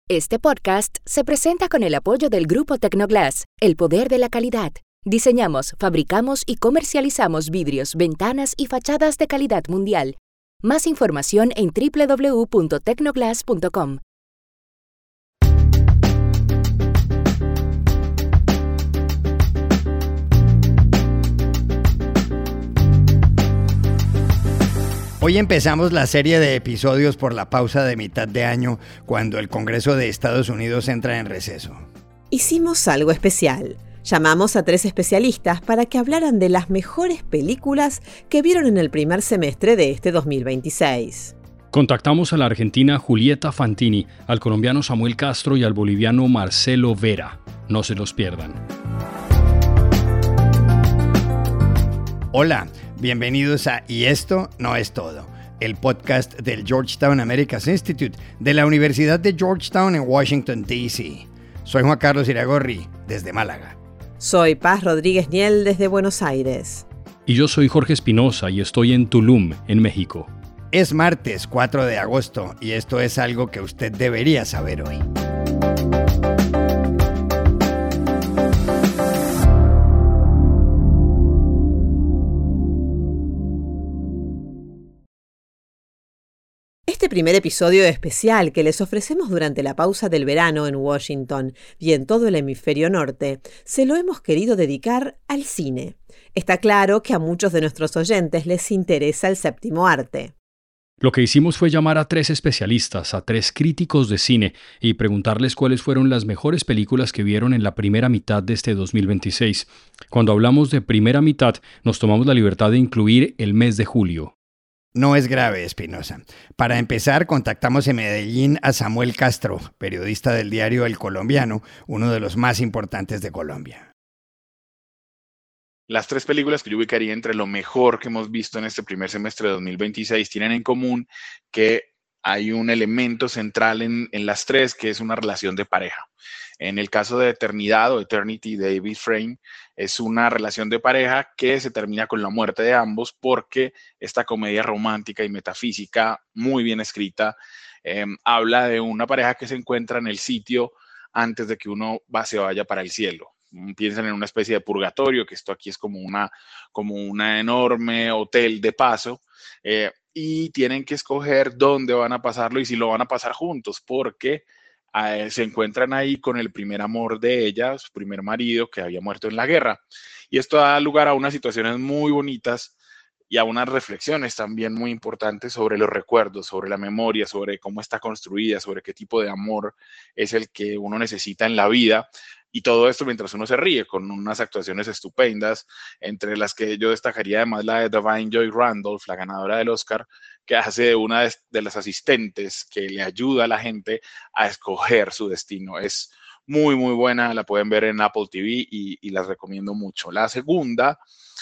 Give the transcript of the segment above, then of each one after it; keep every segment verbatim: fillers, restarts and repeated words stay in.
Este podcast se presenta con el apoyo del Grupo Tecnoglass, el poder de la calidad. Diseñamos, fabricamos y comercializamos vidrios, ventanas y fachadas de calidad mundial. Más información en doble u doble u doble u punto tecnoglass punto com. Hoy empezamos la serie de episodios por la pausa de mitad de año cuando el Congreso de Estados Unidos entra en receso. Hicimos algo especial. Llamamos a tres especialistas para que hablaran de las mejores películas que vieron en el primer semestre de este dos mil veintiséis. Contactamos a la argentina Julieta Fantini, al colombiano Samuel Castro y al boliviano Marcelo Vera. No se los pierdan. Hola, bienvenidos a Y esto no es todo, el podcast del Georgetown Americas Institute de la Universidad de Georgetown en Washington, D C Soy Juan Carlos Iragorri, desde Málaga. Soy Paz Rodríguez Niel, desde Buenos Aires. Y yo soy Jorge Espinosa y estoy en Tulum, en México. Es martes cuatro de agosto y esto es algo que usted debería saber hoy. Este primer episodio especial que les ofrecemos durante la pausa del verano en Washington y en todo el hemisferio norte, se lo hemos querido dedicar al cine. Está claro que a muchos de nuestros oyentes les interesa el séptimo arte. Lo que hicimos fue llamar a tres especialistas, a tres críticos de cine, y preguntarles cuáles fueron las mejores películas que vieron en la primera mitad de este dos mil veintiséis. Cuando hablamos de primera mitad, nos tomamos la libertad de incluir el mes de julio. No es grave, Espinosa. Para empezar, contactamos en Medellín a Samuel Castro, periodista del diario El Colombiano, uno de los más importantes de Colombia. Las tres películas que yo ubicaría entre lo mejor que hemos visto en este primer semestre de dos mil veintiséis tienen en común que hay un elemento central en, en las tres, que es una relación de pareja. En el caso de Eternidad o Eternity de David Frame, es una relación de pareja que se termina con la muerte de ambos porque esta comedia romántica y metafísica, muy bien escrita, eh, habla de una pareja que se encuentra en el sitio antes de que uno va, se vaya para el cielo. Piensan en una especie de purgatorio, que esto aquí es como una, como una enorme hotel de paso, eh, y tienen que escoger dónde van a pasarlo y si lo van a pasar juntos, porque eh, se encuentran ahí con el primer amor de ella, su primer marido que había muerto en la guerra. Y esto da lugar a unas situaciones muy bonitas y a unas reflexiones también muy importantes sobre los recuerdos, sobre la memoria, sobre cómo está construida, sobre qué tipo de amor es el que uno necesita en la vida. Y todo esto mientras uno se ríe, con unas actuaciones estupendas, entre las que yo destacaría además la de Da'Vine Joy Randolph, la ganadora del Oscar, que hace de una de, de las asistentes que le ayuda a la gente a escoger su destino. Es muy, muy buena, la pueden ver en Apple T V y, y las recomiendo mucho. La segunda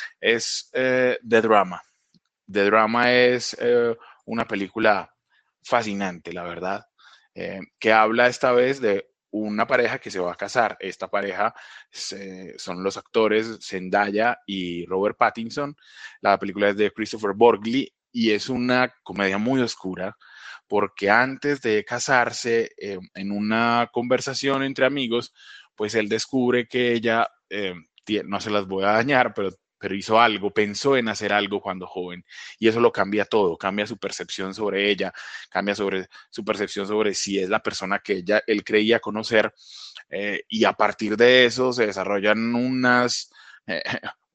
es eh, The Drama. The Drama es eh, una película fascinante, la verdad, eh, que habla esta vez de una pareja que se va a casar. Esta pareja se, son los actores Zendaya y Robert Pattinson. La película es de Christopher Borgli y es una comedia muy oscura porque antes de casarse, eh, en una conversación entre amigos, pues él descubre que ella, eh, no se las voy a dañar, pero pero hizo algo, pensó en hacer algo cuando joven, y eso lo cambia todo, cambia su percepción sobre ella, cambia sobre su percepción sobre si es la persona que ella, él creía conocer, eh, y a partir de eso se desarrollan unas, eh,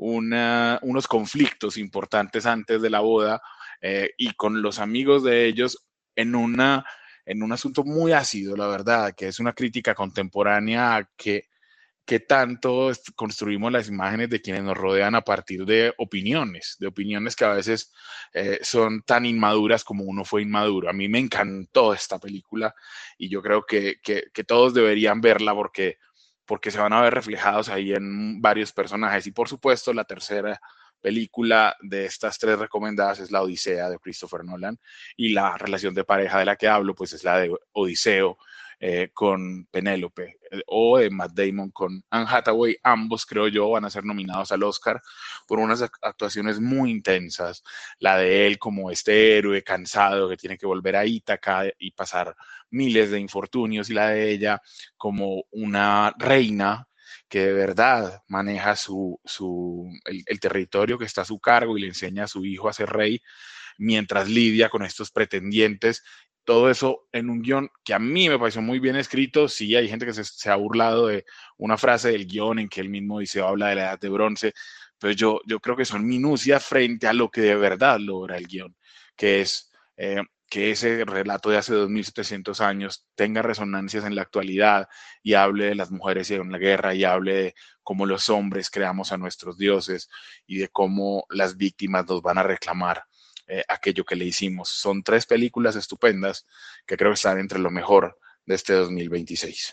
una, unos conflictos importantes antes de la boda, eh, y con los amigos de ellos en una, en un asunto muy ácido, la verdad, que es una crítica contemporánea que qué tanto construimos las imágenes de quienes nos rodean a partir de opiniones, de opiniones que a veces eh, son tan inmaduras como uno fue inmaduro. A mí me encantó esta película y yo creo que, que, que todos deberían verla porque, porque se van a ver reflejados ahí en varios personajes. Y por supuesto, la tercera película de estas tres recomendadas es La Odisea de Christopher Nolan, y la relación de pareja de la que hablo pues es la de Odiseo, eh, con Penélope, eh, o de Matt Damon con Anne Hathaway. Ambos, creo yo, van a ser nominados al Oscar por unas actuaciones muy intensas. La de él como este héroe cansado que tiene que volver a Ítaca y pasar miles de infortunios, y la de ella como una reina que de verdad maneja su, su, el, el territorio que está a su cargo y le enseña a su hijo a ser rey, mientras lidia con estos pretendientes. Todo eso en un guión que a mí me pareció muy bien escrito. Sí, hay gente que se, se ha burlado de una frase del guión en que él mismo dice, habla de la edad de bronce, pero yo, yo creo que son minucias frente a lo que de verdad logra el guión, que es eh, que ese relato de hace dos mil setecientos años tenga resonancias en la actualidad y hable de las mujeres y en la guerra, y hable de cómo los hombres creamos a nuestros dioses y de cómo las víctimas nos van a reclamar eh, aquello que le hicimos. Son tres películas estupendas que creo que están entre lo mejor de este dos mil veintiséis.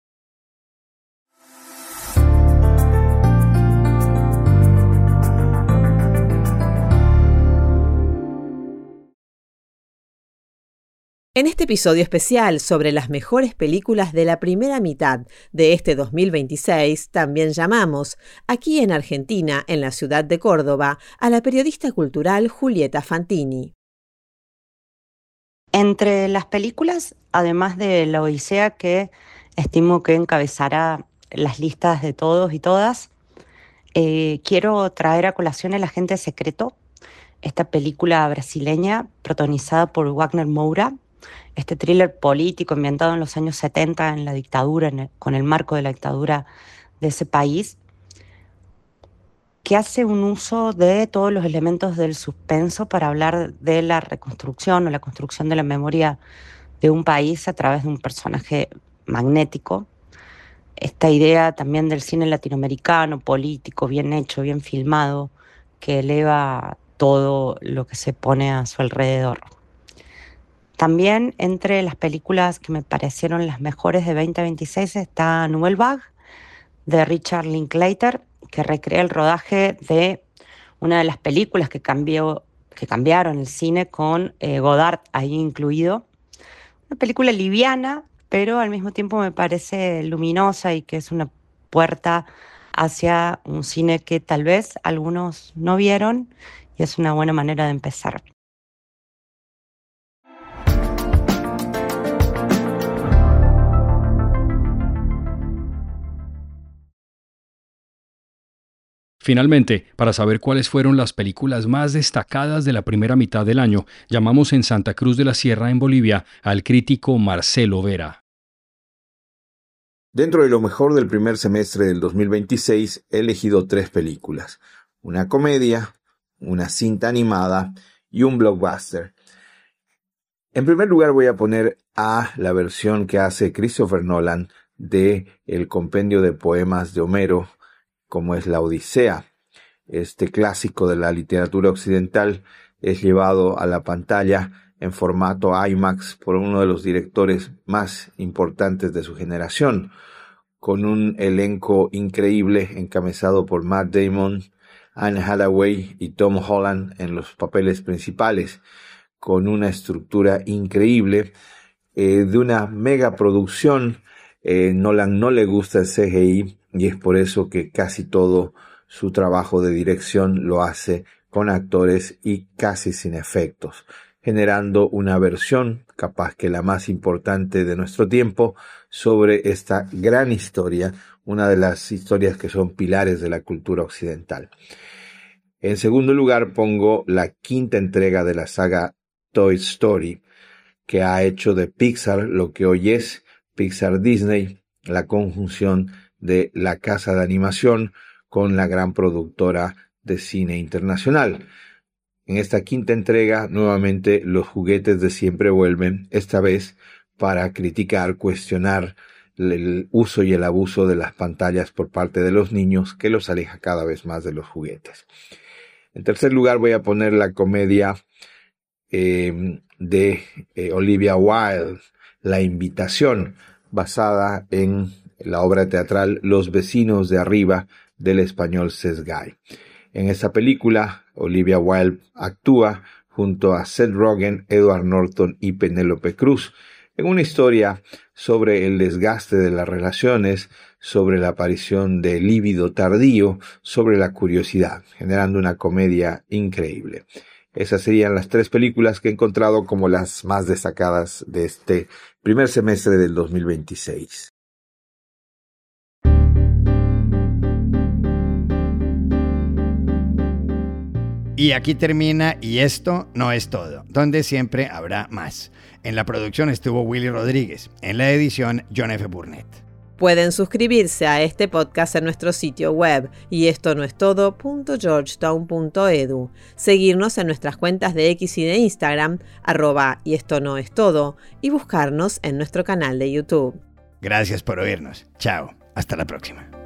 En este episodio especial sobre las mejores películas de la primera mitad de este dos mil veintiséis, también llamamos, aquí en Argentina, en la ciudad de Córdoba, a la periodista cultural Julieta Fantini. Entre las películas, además de La Odisea, que estimo que encabezará las listas de todos y todas, eh, quiero traer a colación El Agente Secreto, esta película brasileña protagonizada por Wagner Moura, este thriller político ambientado en los años setenta en la dictadura, en el, con el marco de la dictadura de ese país, que hace un uso de todos los elementos del suspenso para hablar de la reconstrucción o la construcción de la memoria de un país a través de un personaje magnético. Esta idea también del cine latinoamericano, político, bien hecho, bien filmado, que eleva todo lo que se pone a su alrededor. También entre las películas que me parecieron las mejores de veinte veintiséis está Nouvelle Vague, de Richard Linklater, que recrea el rodaje de una de las películas que, cambió, que cambiaron el cine, con eh, Godard ahí incluido. Una película liviana, pero al mismo tiempo me parece luminosa y que es una puerta hacia un cine que tal vez algunos no vieron, y es una buena manera de empezar. Finalmente, para saber cuáles fueron las películas más destacadas de la primera mitad del año, llamamos en Santa Cruz de la Sierra, en Bolivia, al crítico Marcelo Vera. Dentro de lo mejor del primer semestre del dos mil veintiséis, he elegido tres películas: una comedia, una cinta animada y un blockbuster. En primer lugar voy a poner a la versión que hace Christopher Nolan de el compendio de poemas de Homero, como es La Odisea. Este clásico de la literatura occidental es llevado a la pantalla en formato IMAX por uno de los directores más importantes de su generación, con un elenco increíble encabezado por Matt Damon, Anne Hathaway y Tom Holland en los papeles principales, con una estructura increíble eh, de una mega producción. Eh, Nolan no le gusta el C G I, y es por eso que casi todo su trabajo de dirección lo hace con actores y casi sin efectos, generando una versión, capaz que la más importante de nuestro tiempo, sobre esta gran historia, una de las historias que son pilares de la cultura occidental. En segundo lugar pongo la quinta entrega de la saga Toy Story, que ha hecho de Pixar lo que hoy es Pixar Disney, la conjunción de la casa de animación con la gran productora de cine internacional. En esta quinta entrega, nuevamente los juguetes de siempre vuelven, esta vez para criticar, cuestionar el uso y el abuso de las pantallas por parte de los niños, que los aleja cada vez más de los juguetes. En tercer lugar voy a poner la comedia eh, de eh, Olivia Wilde, La Invitación, basada en la obra teatral Los vecinos de arriba del español Cesc Gay. En esta película, Olivia Wilde actúa junto a Seth Rogen, Edward Norton y Penélope Cruz en una historia sobre el desgaste de las relaciones, sobre la aparición del líbido tardío, sobre la curiosidad, generando una comedia increíble. Esas serían las tres películas que he encontrado como las más destacadas de este primer semestre del dos mil veintiséis. Y aquí termina Y esto no es todo, donde siempre habrá más. En la producción estuvo Willy Rodríguez, en la edición John F. Burnett. Pueden suscribirse a este podcast en nuestro sitio web y esto no es todo punto georgetown punto edu, seguirnos en nuestras cuentas de X y de Instagram, arroba y esto no es todo, y buscarnos en nuestro canal de YouTube. Gracias por oírnos. Chao. Hasta la próxima.